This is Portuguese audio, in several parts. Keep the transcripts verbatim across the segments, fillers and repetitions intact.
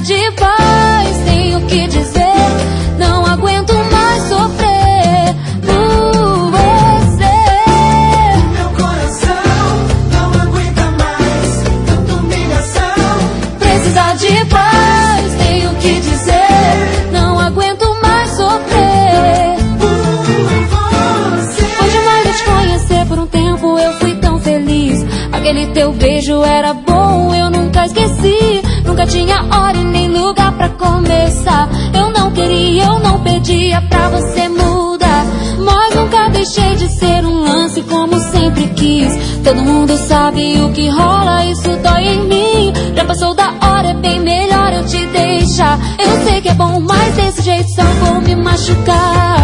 de paz, tenho que dizer, não aguento mais sofrer por você. Meu coração não aguenta mais tanta humilhação. Precisa de paz, tenho que dizer, não aguento mais sofrer Por você. Foi demais eu te conhecer por um tempo, eu fui tão feliz. Aquele teu beijo era bom, eu nunca esqueci. Nunca tinha hora e nem lugar pra começar. Eu não queria, eu não pedia pra você mudar, mas nunca deixei de ser um lance como sempre quis. Todo mundo sabe o que rola, isso dói em mim. Já passou da hora, é bem melhor eu te deixar. Eu sei que é bom, mas desse jeito só vou me machucar.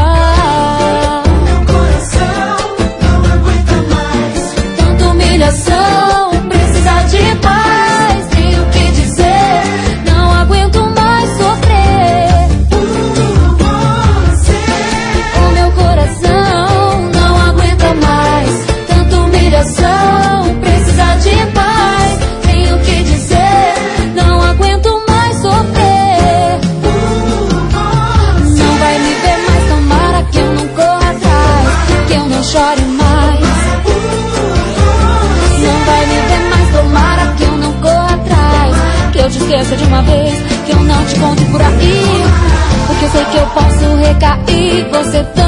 Meu coração não aguenta mais Tanta humilhação, precisa de paz, tenho que dizer, não aguento mais sofrer por você. O meu coração não aguenta mais tanta humilhação, precisa de paz, tenho que dizer, não aguento mais sofrer. Não vai me ver mais, tomara que eu não corra atrás, que eu não chore mais. Não vai me ver mais, tomara que eu não corra atrás, que eu te esqueça de uma vez, que eu não te conte por aí, porque eu sei que eu posso recair. Você